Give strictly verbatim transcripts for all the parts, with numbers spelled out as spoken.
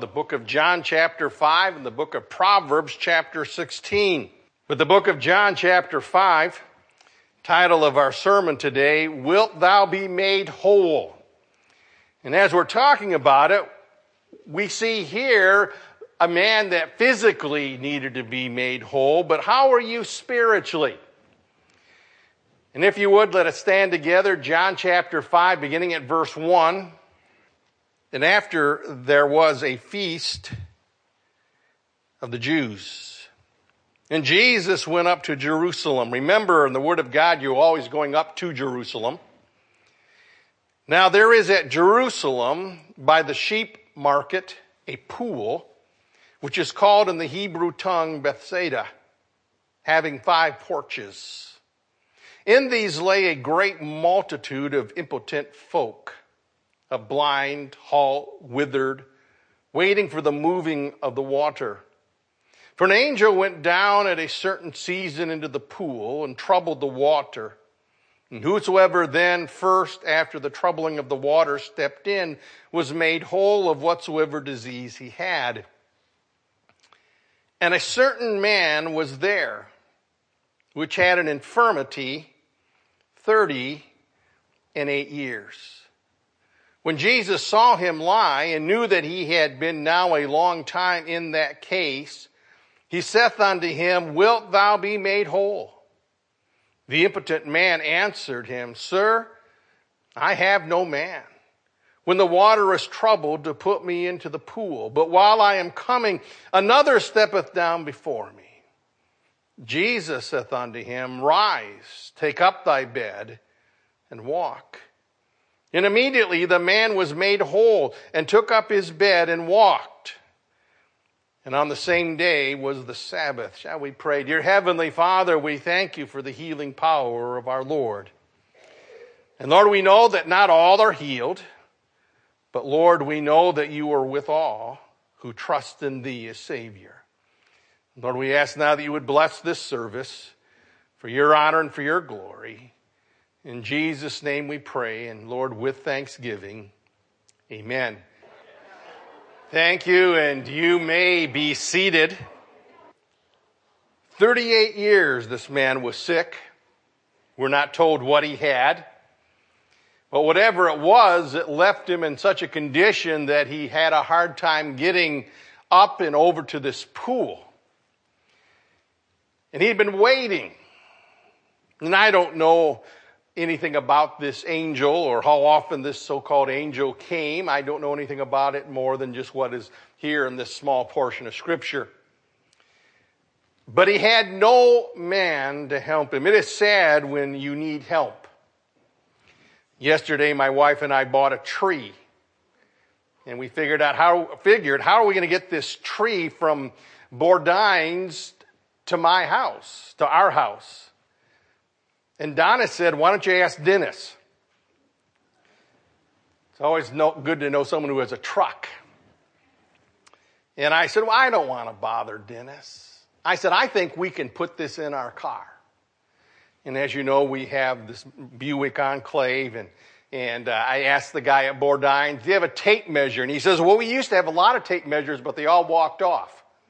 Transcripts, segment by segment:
the book of John chapter five and the book of Proverbs chapter sixteen. With the book of John chapter five, title of our sermon today, Wilt Thou Be Made Whole? And as we're talking about it, we see here a man that physically needed to be made whole, but how are you spiritually? And if you would, let us stand together, John chapter five, beginning at verse one. And after there was a feast of the Jews, and Jesus went up to Jerusalem. Remember, in the Word of God, you're always going up to Jerusalem. Now there is at Jerusalem, by the sheep market, a pool, which is called in the Hebrew tongue Bethsaida, having five porches. In these lay a great multitude of impotent folk, of blind, halt, withered, waiting for the moving of the water. For an angel went down at a certain season into the pool and troubled the water. And whosoever then first after the troubling of the water stepped in was made whole of whatsoever disease he had. And a certain man was there, which had an infirmity thirty and eight years. When Jesus saw him lie and knew that he had been now a long time in that case, he saith unto him, Wilt thou be made whole? The impotent man answered him, Sir, I have no man, when the water is troubled, to put me into the pool. But while I am coming, another steppeth down before me. Jesus saith unto him, Rise, take up thy bed, and walk. And immediately the man was made whole, and took up his bed and walked. And on the same day was the Sabbath. Shall we pray? Dear Heavenly Father, we thank you for the healing power of our Lord. And Lord, we know that not all are healed, but Lord, we know that you are with all who trust in thee as Savior. Lord, we ask now that you would bless this service for your honor and for your glory. In Jesus' name we pray, and Lord, with thanksgiving, amen. Thank you, and you may be seated. thirty-eight years this man was sick. We're not told what he had. But whatever it was, it left him in such a condition that he had a hard time getting up and over to this pool. And he'd been waiting. And I don't know anything about this angel or how often this so-called angel came. I don't know anything about it more than just what is here in this small portion of Scripture. But he had no man to help him. It is sad when you need help. Yesterday, my wife and I bought a tree. And we figured out how, figured, how are we going to get this tree from Bourdines to my house, to our house? And Donna said, why don't you ask Dennis? It's always no, good to know someone who has a truck. And I said, well, I don't want to bother Dennis. I said, I think we can put this in our car. And as you know, we have this Buick Enclave. And, and uh, I asked the guy at Bourdines, do you have a tape measure? And he says, well, we used to have a lot of tape measures, but they all walked off.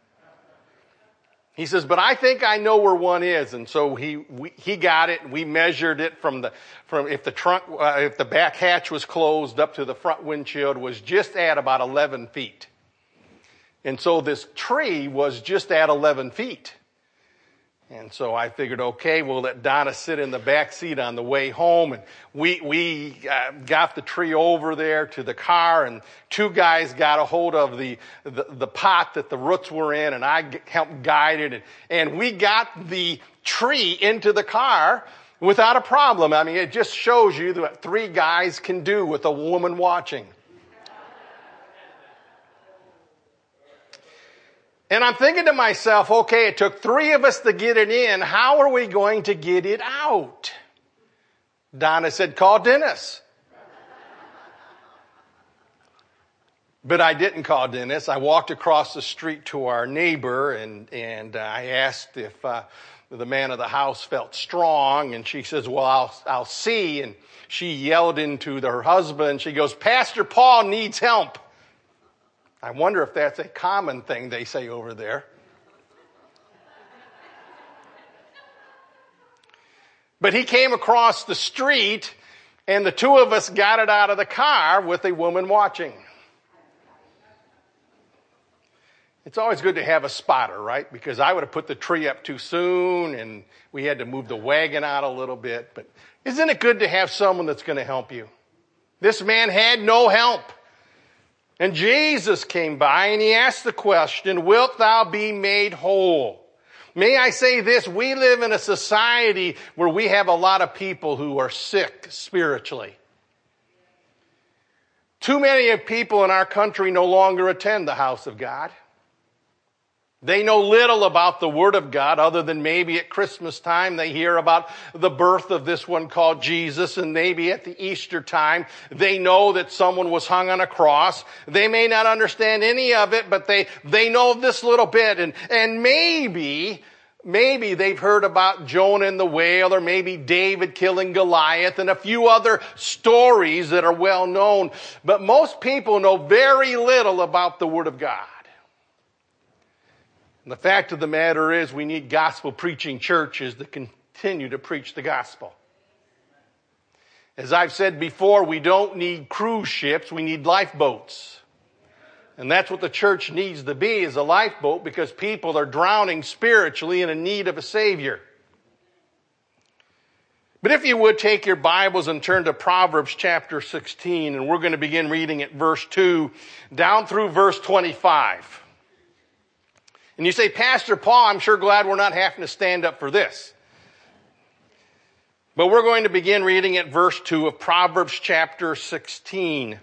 He says, but I think I know where one is. And so he, we, he got it. And we measured it from the, from if the trunk, uh, if the back hatch was closed up to the front windshield was just at about eleven feet. And so this tree was just at eleven feet. And so I figured, okay, we'll let Donna sit in the back seat on the way home. And we, we uh, got the tree over there to the car, and two guys got a hold of the, the, the pot that the roots were in, and I helped guide it. And, and we got the tree into the car without a problem. I mean, it just shows you what three guys can do with a woman watching. And I'm thinking to myself, okay, it took three of us to get it in. How are we going to get it out? Donna said, call Dennis. But I didn't call Dennis. I walked across the street to our neighbor, and, and uh, I asked if uh, the man of the house felt strong. And she says, well, I'll, I'll see. And she yelled into her husband. She goes, Pastor Paul needs help. I wonder if that's a common thing they say over there. But he came across the street, and the two of us got it out of the car with a woman watching. It's always good to have a spotter, right? Because I would have put the tree up too soon, and we had to move the wagon out a little bit. But isn't it good to have someone that's going to help you? This man had no help. And Jesus came by, and he asked the question, wilt thou be made whole? May I say this, we live in a society where we have a lot of people who are sick spiritually. Too many of people in our country no longer attend the house of God. They know little about the Word of God other than maybe at Christmas time they hear about the birth of this one called Jesus, and maybe at the Easter time they know that someone was hung on a cross. They may not understand any of it, but they, they know this little bit, and, and maybe, maybe they've heard about Jonah and the whale, or maybe David killing Goliath, and a few other stories that are well known. But most people know very little about the Word of God. And the fact of the matter is we need gospel preaching churches that continue to preach the gospel. As I've said before, we don't need cruise ships, we need lifeboats. And that's what the church needs to be, is a lifeboat, because people are drowning spiritually and in need of a Savior. But if you would take your Bibles and turn to Proverbs chapter sixteen, and we're going to begin reading at verse two down through verse twenty-five. And you say, Pastor Paul, I'm sure glad we're not having to stand up for this. But we're going to begin reading at verse two of Proverbs chapter sixteen.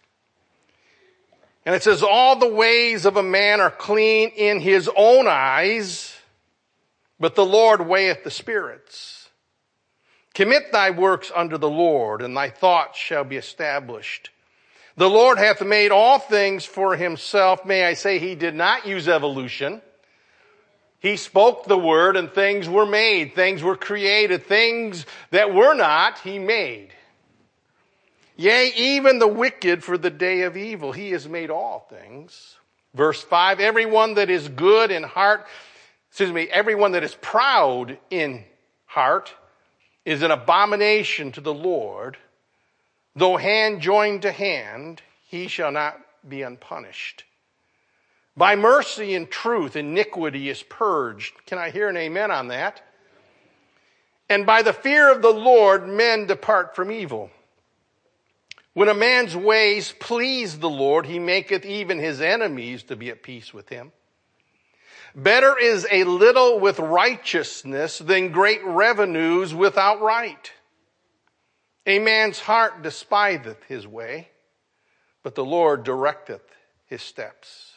And it says, all the ways of a man are clean in his own eyes, but the Lord weigheth the spirits. Commit thy works unto the Lord, and thy thoughts shall be established. The Lord hath made all things for himself. May I say, he did not use evolution. He spoke the word and things were made. Things were created. Things that were not, he made. Yea, even the wicked for the day of evil. He has made all things. Verse five, everyone that is good in heart, excuse me, everyone that is proud in heart is an abomination to the Lord. Though hand joined to hand, he shall not be unpunished. By mercy and truth, iniquity is purged. Can I hear an amen on that? And by the fear of the Lord, men depart from evil. When a man's ways please the Lord, he maketh even his enemies to be at peace with him. Better is a little with righteousness than great revenues without right. A man's heart despiseth his way, but the Lord directeth his steps.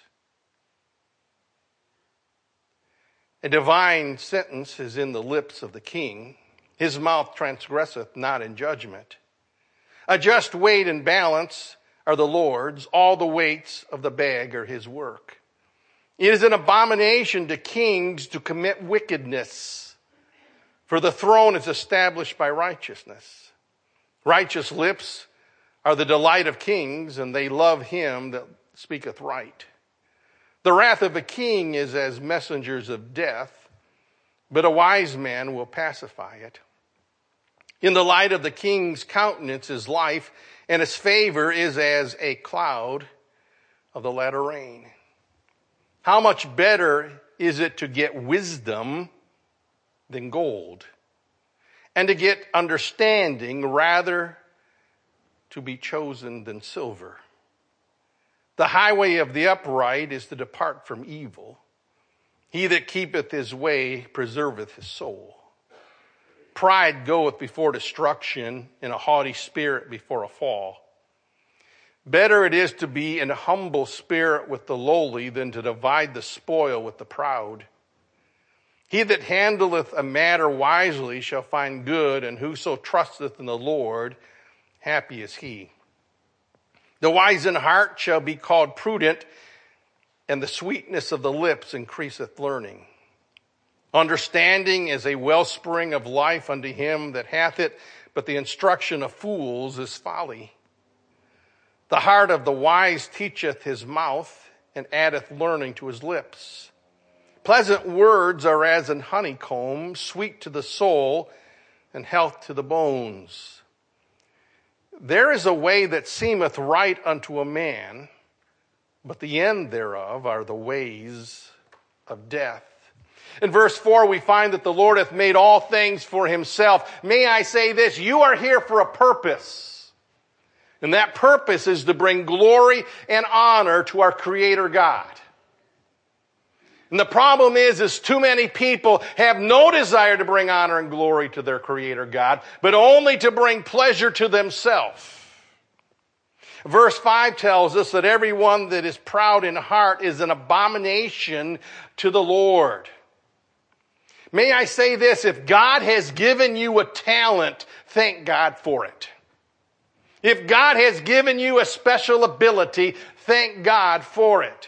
A divine sentence is in the lips of the king. His mouth transgresseth not in judgment. A just weight and balance are the Lord's. All the weights of the bag are his work. It is an abomination to kings to commit wickedness, for the throne is established by righteousness. Righteous lips are the delight of kings, and they love him that speaketh right. The wrath of a king is as messengers of death, but a wise man will pacify it. In the light of the king's countenance is life, and his favor is as a cloud of the latter rain. How much better is it to get wisdom than gold, and to get understanding rather to be chosen than silver? The highway of the upright is to depart from evil. He that keepeth his way preserveth his soul. Pride goeth before destruction, and a haughty spirit before a fall. Better it is to be in a humble spirit with the lowly than to divide the spoil with the proud. He that handleth a matter wisely shall find good, and whoso trusteth in the Lord, happy is he. The wise in heart shall be called prudent, and the sweetness of the lips increaseth learning. Understanding is a wellspring of life unto him that hath it, but the instruction of fools is folly. The heart of the wise teacheth his mouth, and addeth learning to his lips. Pleasant words are as an honeycomb, sweet to the soul, and health to the bones. There is a way that seemeth right unto a man, but the end thereof are the ways of death. In verse four, we find that the Lord hath made all things for himself. May I say this, you are here for a purpose. And that purpose is to bring glory and honor to our Creator God. And the problem is, is too many people have no desire to bring honor and glory to their Creator God, but only to bring pleasure to themselves. Verse five tells us that everyone that is proud in heart is an abomination to the Lord. May I say this, if God has given you a talent, thank God for it. If God has given you a special ability, thank God for it.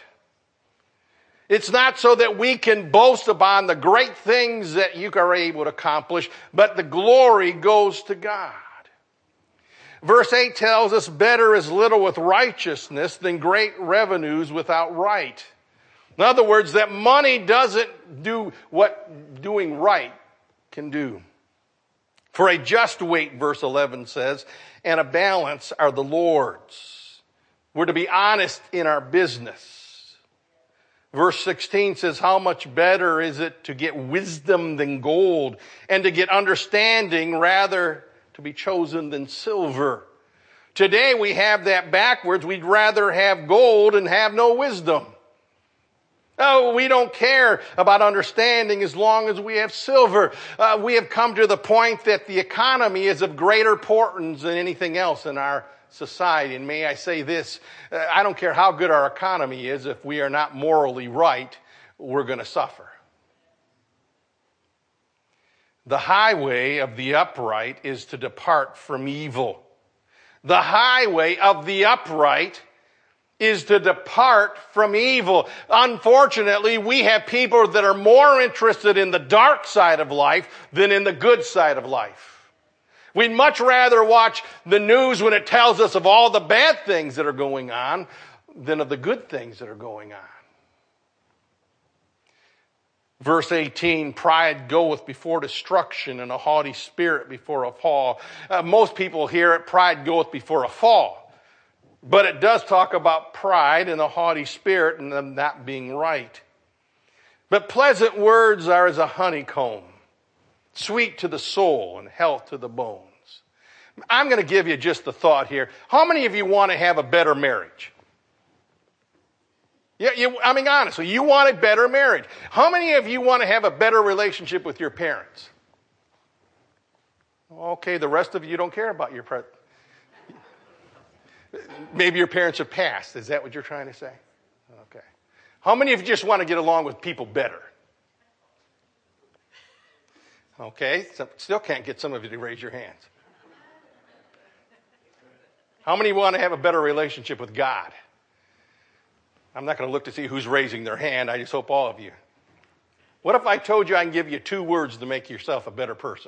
It's not so that we can boast upon the great things that you are able to accomplish, but the glory goes to God. Verse eight tells us, better is little with righteousness than great revenues without right. In other words, that money doesn't do what doing right can do. For a just weight, verse eleven says, and a balance are the Lord's. We're to be honest in our business. Verse sixteen says, how much better is it to get wisdom than gold, and to get understanding rather to be chosen than silver. Today we have that backwards. We'd rather have gold and have no wisdom. Oh, we don't care about understanding as long as we have silver. Uh, we have come to the point that the economy is of greater importance than anything else in our society. And may I say this, uh, I don't care how good our economy is, if we are not morally right, we're going to suffer. The highway of the upright is to depart from evil. The highway of the upright is to depart from evil. Unfortunately, we have people that are more interested in the dark side of life than in the good side of life. We'd much rather watch the news when it tells us of all the bad things that are going on than of the good things that are going on. Verse eighteen, pride goeth before destruction, and a haughty spirit before a fall. Uh, most people hear it, pride goeth before a fall. But it does talk about pride and a haughty spirit and them not being right. But pleasant words are as a honeycomb, sweet to the soul and health to the bones. I'm going to give you just the thought here. How many of you want to have a better marriage? Yeah, you, I mean, honestly, you want a better marriage. How many of you want to have a better relationship with your parents? Okay, the rest of you don't care about your parents. Maybe your parents have passed. Is that what you're trying to say? Okay. How many of you just want to get along with people better? Okay. Still can't get some of you to raise your hands. How many want to have a better relationship with God? I'm not going to look to see who's raising their hand. I just hope all of you. What if I told you I can give you two words to make yourself a better person?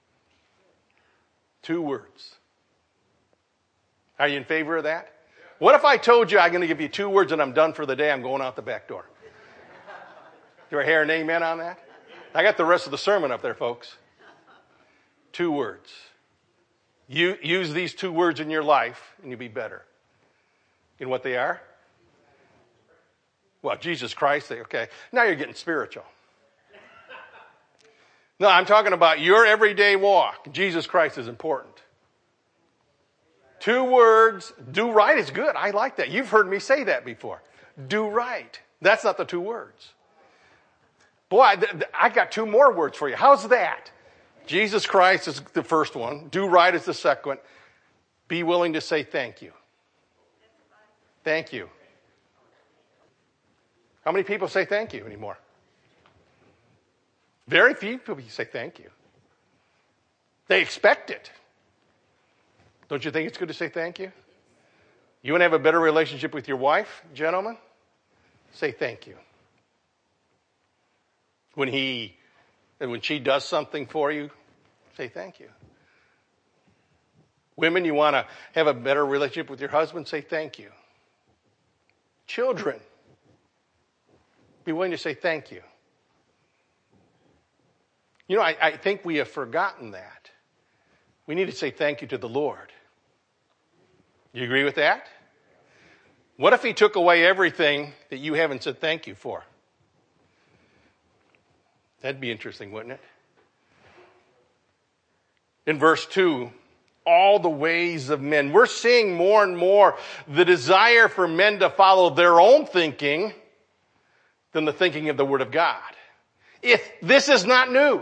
Two words. Are you in favor of that? What if I told you I'm going to give you two words and I'm done for the day, I'm going out the back door? Do I hear an amen on that? I got the rest of the sermon up there, folks. Two words. You use these two words in your life and you'll be better. You know what they are? Well, Jesus Christ, okay. Now you're getting spiritual. No, I'm talking about your everyday walk. Jesus Christ is important. Two words, do right is good. I like that. You've heard me say that before. Do right. That's not the two words. Boy, I got two more words for you. How's that? Jesus Christ is the first one. Do right is the second. Be willing to say thank you. Thank you. How many people say thank you anymore? Very few people say thank you. They expect it. Don't you think it's good to say thank you? You want to have a better relationship with your wife, gentlemen? Say thank you. When he, and when she does something for you, say thank you. Women, you want to have a better relationship with your husband? Say thank you. Children, be willing to say thank you. You know, I, I think we have forgotten that. We need to say thank you to the Lord. You agree with that? What if he took away everything that you haven't said thank you for? That'd be interesting, wouldn't it? In verse two, all the ways of men. We're seeing more and more the desire for men to follow their own thinking than the thinking of the Word of God. If this is not new.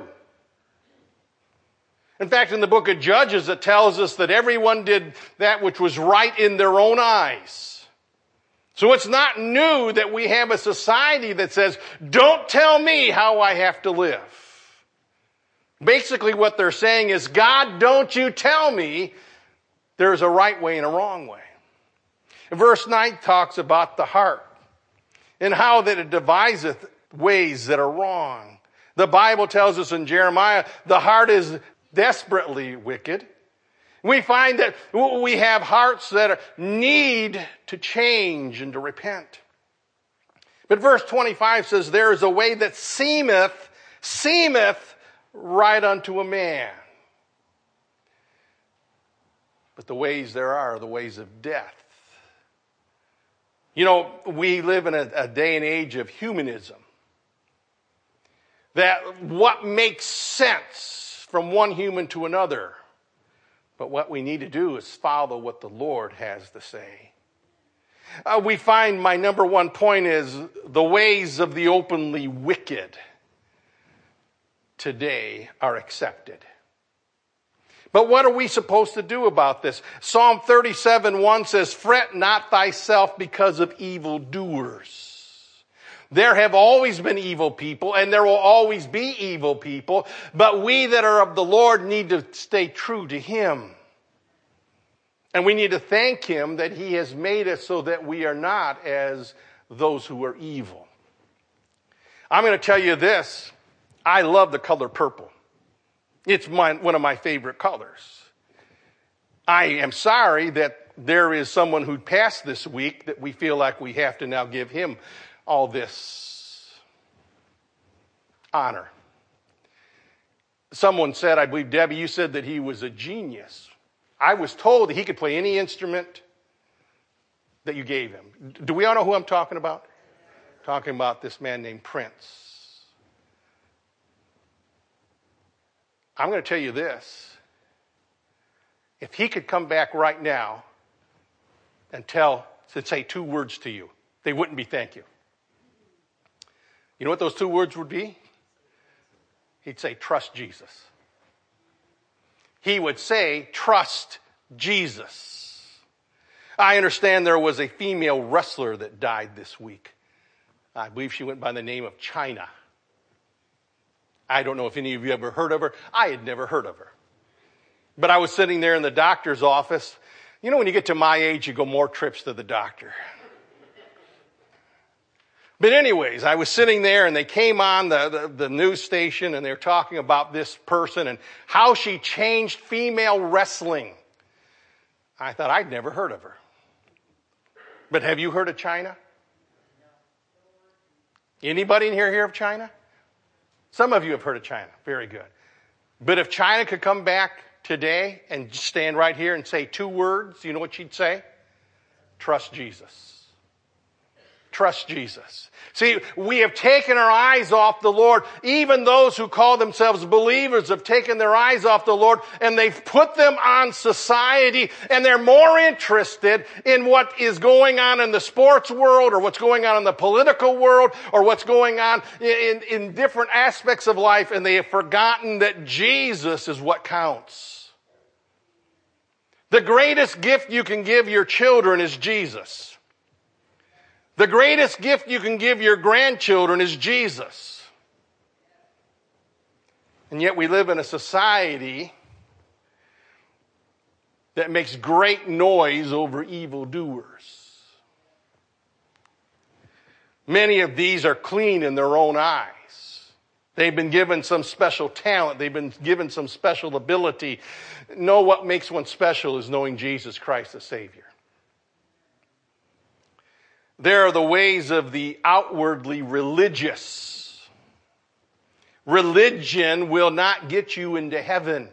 In fact, in the book of Judges, it tells us that everyone did that which was right in their own eyes. So it's not new that we have a society that says, don't tell me how I have to live. Basically what they're saying is, God, don't you tell me there's a right way and a wrong way. Verse nine talks about the heart and how that it deviseth ways that are wrong. The Bible tells us in Jeremiah, the heart is desperately wicked. We find that we have hearts that need to change and to repent. But verse twenty-five says, there is a way that seemeth, seemeth right unto a man. But the ways there are, are the ways of death. You know, we live in a, a day and age of humanism. That what makes sense from one human to another. But what we need to do is follow what the Lord has to say. Uh, we find my number one point is the ways of the openly wicked today are accepted. But what are we supposed to do about this? Psalm thirty-seven one says, fret not thyself because of evildoers. There have always been evil people, and there will always be evil people, but we that are of the Lord need to stay true to Him. And we need to thank Him that He has made us so that we are not as those who are evil. I'm going to tell you this. I love the color purple. It's my, one of my favorite colors. I am sorry that there is someone who passed this week that we feel like we have to now give him all this honor. Someone said, I believe, Debbie, you said that he was a genius. I was told that he could play any instrument that you gave him. Do we all know who I'm talking about? Talking about this man named Prince. I'm going to tell you this. If he could come back right now and tell, and say two words to you, they wouldn't be thank you. You know what those two words would be? He'd say, trust Jesus. He would say, trust Jesus. I understand there was a female wrestler that died this week. I believe she went by the name of China. I don't know if any of you ever heard of her. I had never heard of her. But I was sitting there in the doctor's office. You know, when you get to my age, you go more trips to the doctor. But anyways, I was sitting there and they came on the, the, the news station and they were talking about this person and how she changed female wrestling. I thought, I'd never heard of her. But have you heard of China? Anybody in here hear of China? Some of you have heard of China. Very good. But if China could come back today and stand right here and say two words, you know what she'd say? Trust Jesus. Trust Jesus. See, we have taken our eyes off the Lord. Even those who call themselves believers have taken their eyes off the Lord and they've put them on society and they're more interested in what is going on in the sports world or what's going on in the political world or what's going on in, in different aspects of life, and they have forgotten that Jesus is what counts. The greatest gift you can give your children is Jesus. The greatest gift you can give your grandchildren is Jesus. And yet we live in a society that makes great noise over evildoers. Many of these are clean in their own eyes. They've been given some special talent. They've been given some special ability. No, what makes one special is knowing Jesus Christ as Savior. There are the ways of the outwardly religious. Religion will not get you into heaven.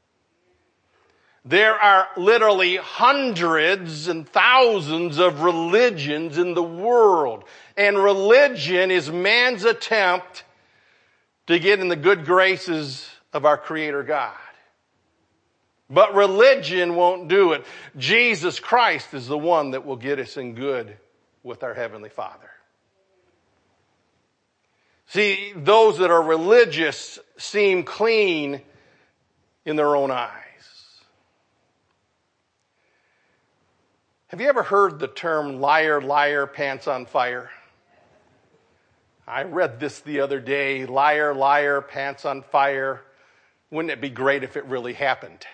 There are literally hundreds and thousands of religions in the world. And religion is man's attempt to get in the good graces of our Creator God. But religion won't do it. Jesus Christ is the one that will get us in good with our Heavenly Father. See, those that are religious seem clean in their own eyes. Have you ever heard the term liar, liar, pants on fire? I read this the other day. Liar, liar, pants on fire. Wouldn't it be great if it really happened?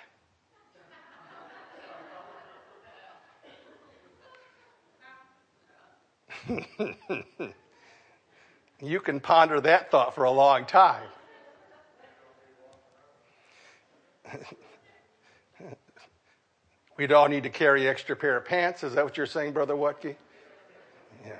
You can ponder that thought for a long time. We'd all need to carry an extra pair of pants. Is that what you're saying, Brother Watke? Yes.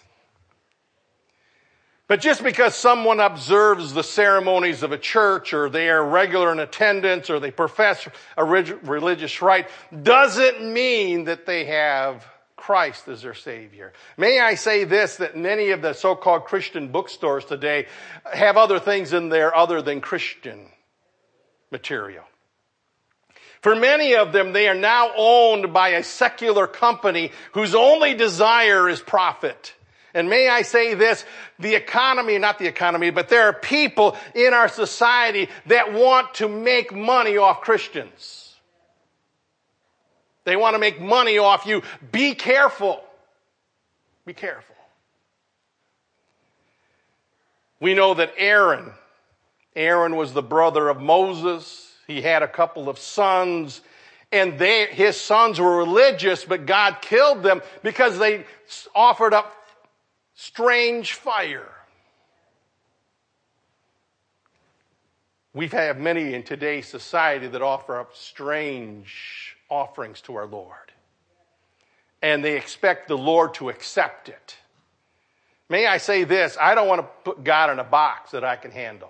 But just because someone observes the ceremonies of a church, or they are regular in attendance, or they profess a religious rite, doesn't mean that they have Christ as their Savior. May I say this, that many of the so-called Christian bookstores today have other things in there other than Christian material. For many of them, they are now owned by a secular company whose only desire is profit. And may I say this, the economy, not the economy, but there are people in our society that want to make money off Christians. They want to make money off you. Be careful. Be careful. We know that Aaron, Aaron was the brother of Moses. He had a couple of sons, and they, his sons were religious, but God killed them because they offered up strange fire. We have many in today's society that offer up strange offerings to our Lord. And they expect the Lord to accept it. May I say this, I don't want to put God in a box that I can handle.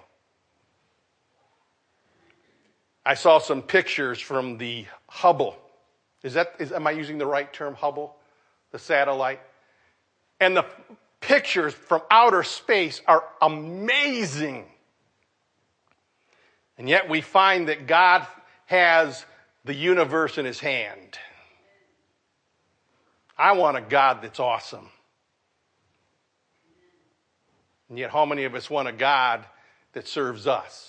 I saw some pictures from the Hubble. Is that, is, am I using the right term, Hubble? The satellite? And the pictures from outer space are amazing. And yet we find that God has the universe in his hand. I want a God that's awesome. And yet how many of us want a God that serves us?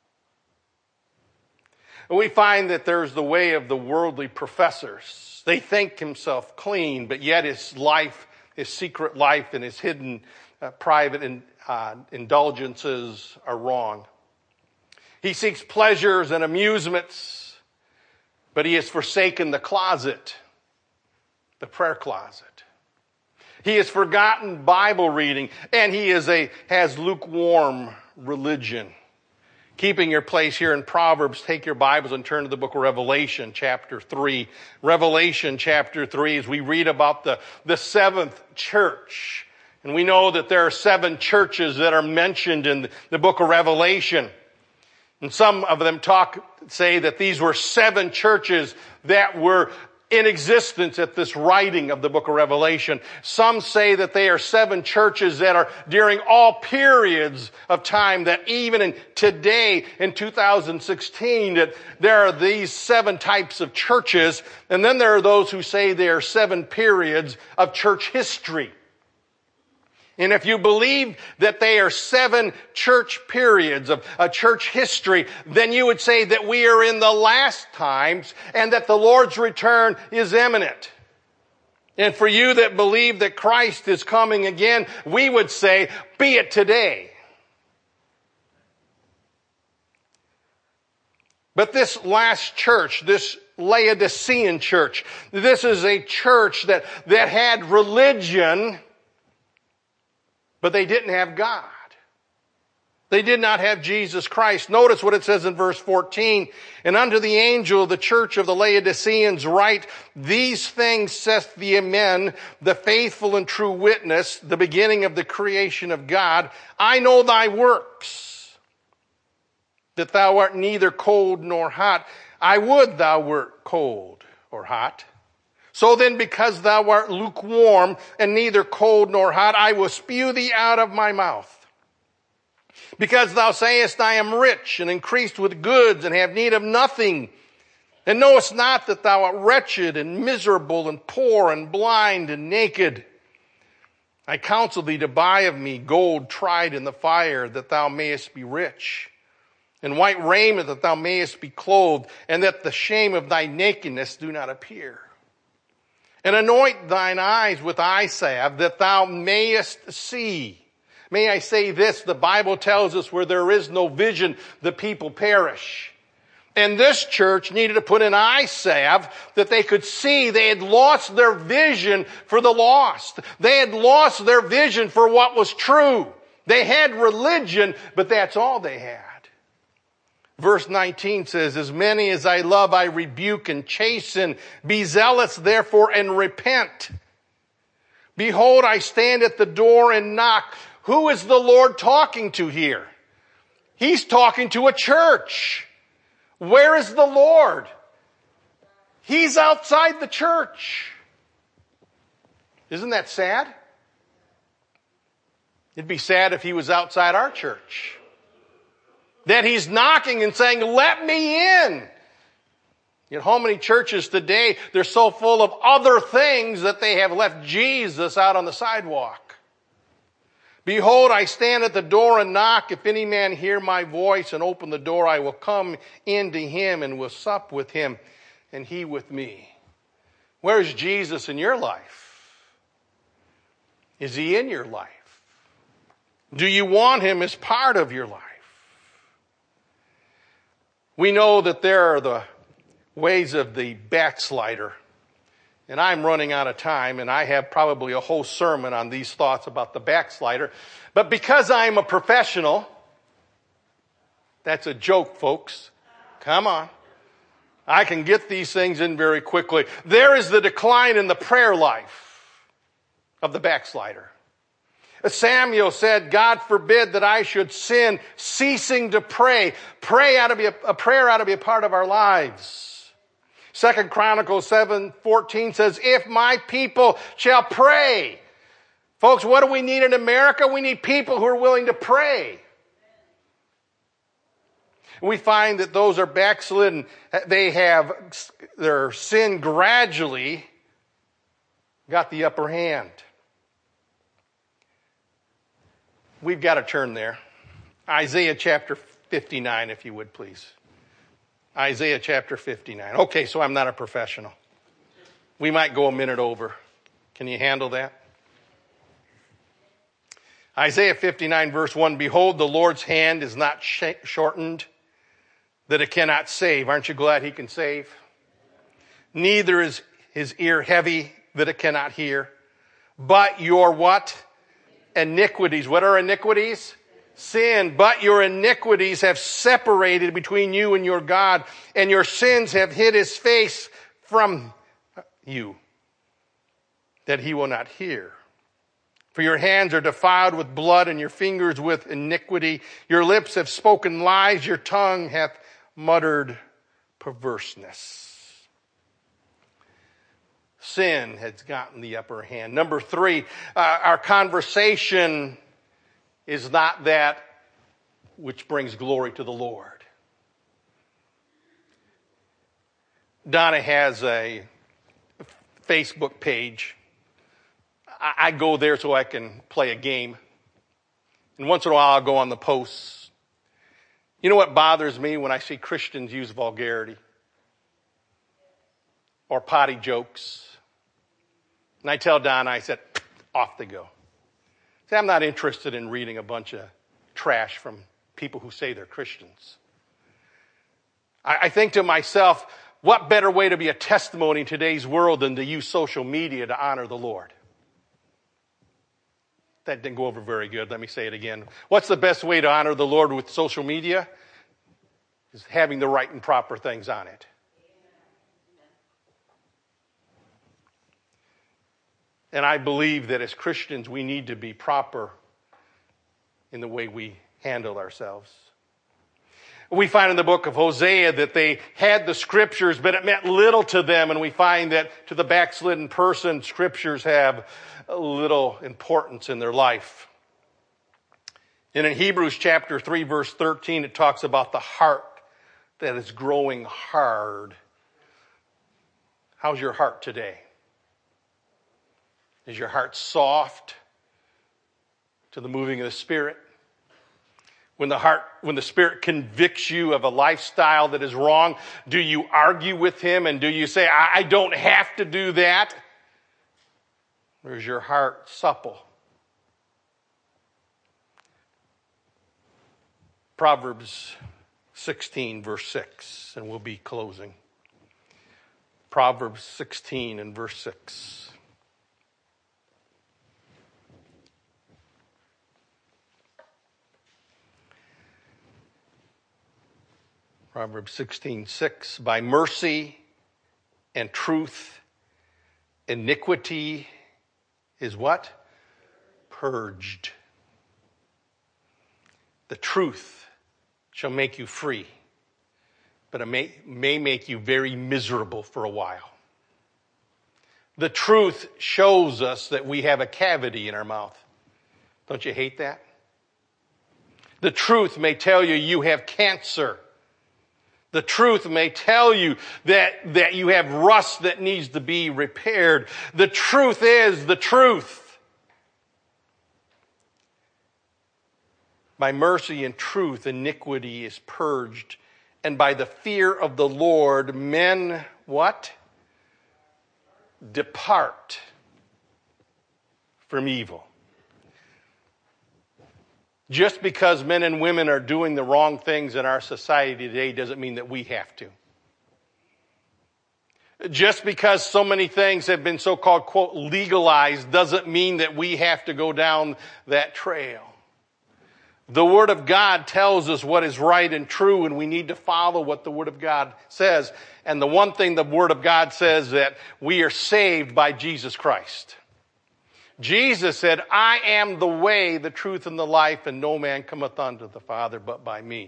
And we find that there's the way of the worldly professors. They think himself clean, but yet his life, his secret life and his hidden uh, private in, uh, indulgences are wrong. He seeks pleasures and amusements, but he has forsaken the closet, the prayer closet. He has forgotten Bible reading, and he is a has lukewarm religion. Keeping your place here in Proverbs, take your Bibles and turn to the book of Revelation, chapter three. Revelation, chapter three, as we read about the, the seventh church. And we know that there are seven churches that are mentioned in the book of Revelation. And some of them talk, say that these were seven churches that were in existence at this writing of the book of Revelation. Some say that they are seven churches that are during all periods of time, that even in today in two thousand sixteen, that there are these seven types of churches. And then there are those who say there are seven periods of church history. And if you believe that they are seven church periods of a church history, then you would say that we are in the last times and that the Lord's return is imminent. And for you that believe that Christ is coming again, we would say, be it today. But this last church, this Laodicean church, this is a church that, that had religion, but they didn't have God. They did not have Jesus Christ. Notice what it says in verse fourteen. And unto the angel of the church of the Laodiceans write, these things saith the Amen, the faithful and true witness, the beginning of the creation of God. I know thy works, that thou art neither cold nor hot. I would thou wert cold or hot. So then, because thou art lukewarm and neither cold nor hot, I will spew thee out of my mouth. Because thou sayest, I am rich and increased with goods and have need of nothing, and knowest not that thou art wretched and miserable and poor and blind and naked. I counsel thee to buy of me gold tried in the fire, that thou mayest be rich, and white raiment, that thou mayest be clothed, and that the shame of thy nakedness do not appear. And anoint thine eyes with eye salve, that thou mayest see. May I say this, the Bible tells us where there is no vision, the people perish. And this church needed to put an eye salve that they could see. They had lost their vision for the lost. They had lost their vision for what was true. They had religion, but that's all they had. Verse nineteen says, as many as I love, I rebuke and chasten. Be zealous, therefore, and repent. Behold, I stand at the door and knock. Who is the Lord talking to here? He's talking to a church. Where is the Lord? He's outside the church. Isn't that sad? It'd be sad if he was outside our church. That he's knocking and saying, let me in. You know, how many churches today, they're so full of other things that they have left Jesus out on the sidewalk. Behold, I stand at the door and knock. If any man hear my voice and open the door, I will come into him and will sup with him and he with me. Where's Jesus in your life? Is he in your life? Do you want him as part of your life? We know that there are the ways of the backslider. And I'm running out of time, and I have probably a whole sermon on these thoughts about the backslider. But because I'm a professional, that's a joke, folks. Come on. I can get these things in very quickly. There is the decline in the prayer life of the backslider. Samuel said, God forbid that I should sin, ceasing to pray. Pray ought to be a, a prayer ought to be a part of our lives. Second Chronicles seven fourteen says, if my people shall pray. Folks, what do we need in America? We need people who are willing to pray. We find that those are backslidden. They have their sin gradually got the upper hand. We've got to turn there. Isaiah chapter fifty-nine, if you would, please. Isaiah chapter fifty-nine. Okay, so I'm not a professional. We might go a minute over. Can you handle that? Isaiah fifty-nine verse one, behold, the Lord's hand is not sh- shortened, that it cannot save. Aren't you glad he can save? Neither is his ear heavy, that it cannot hear. But your what? Iniquities. What are iniquities? Sin. But your iniquities have separated between you and your God, and your sins have hid his face from you, that he will not hear. For your hands are defiled with blood, and your fingers with iniquity. Your lips have spoken lies, your tongue hath muttered perverseness. Sin has gotten the upper hand. Number three, uh, our conversation is not that which brings glory to the Lord. Donna has a Facebook page. I, I go there so I can play a game. And once in a while I'll go on the posts. You know what bothers me when I see Christians use vulgarity or potty jokes? And I tell Donna, I said, off they go. See, I'm not interested in reading a bunch of trash from people who say they're Christians. I, I think to myself, what better way to be a testimony in today's world than to use social media to honor the Lord? That didn't go over very good. Let me say it again. What's the best way to honor the Lord with social media? Is having the right and proper things on it. And I believe that as Christians, we need to be proper in the way we handle ourselves. We find in the book of Hosea that they had the scriptures, but it meant little to them. And we find that to the backslidden person, scriptures have little importance in their life. And in Hebrews chapter three, verse thirteen, it talks about the heart that is growing hard. How's your heart today? Is your heart soft to the moving of the Spirit? When the heart, when the Spirit convicts you of a lifestyle that is wrong, do you argue with Him and do you say, I, I don't have to do that? Or is your heart supple? Proverbs sixteen, verse six, and we'll be closing. Proverbs sixteen and verse six. Proverbs sixteen six, by mercy and truth, iniquity is what? Purged. The truth shall make you free, but it may, may make you very miserable for a while. The truth shows us that we have a cavity in our mouth. Don't you hate that? The truth may tell you you have cancer. The truth may tell you that, that you have rust that needs to be repaired. The truth is the truth. By mercy and truth, iniquity is purged. And by the fear of the Lord, men, what? Depart from evil. Just because men and women are doing the wrong things in our society today doesn't mean that we have to. Just because so many things have been so-called, quote, legalized doesn't mean that we have to go down that trail. The Word of God tells us what is right and true, and we need to follow what the Word of God says. And the one thing the Word of God says that we are saved by Jesus Christ. Jesus said, I am the way, the truth, and the life, and no man cometh unto the Father but by me.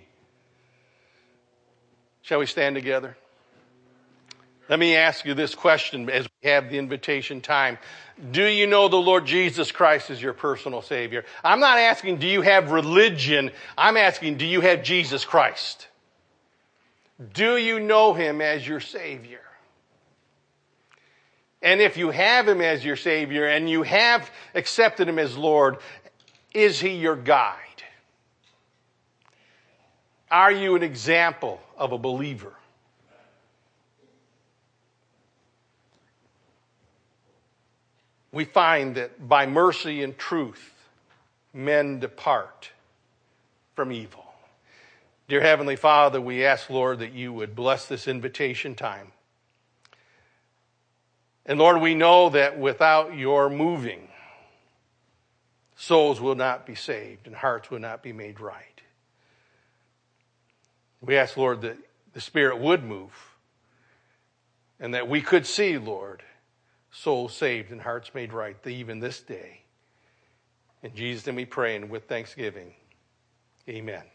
Shall we stand together? Let me ask you this question as we have the invitation time. Do you know the Lord Jesus Christ as your personal Savior? I'm not asking, do you have religion? I'm asking, do you have Jesus Christ? Do you know Him as your Savior? And if you have Him as your Savior and you have accepted Him as Lord, is He your guide? Are you an example of a believer? We find that by mercy and truth, men depart from evil. Dear Heavenly Father, we ask, Lord, that you would bless this invitation time. And Lord, we know that without your moving, souls will not be saved and hearts will not be made right. We ask, Lord, that the Spirit would move and that we could see, Lord, souls saved and hearts made right even this day. In Jesus' name we pray, and with thanksgiving, amen.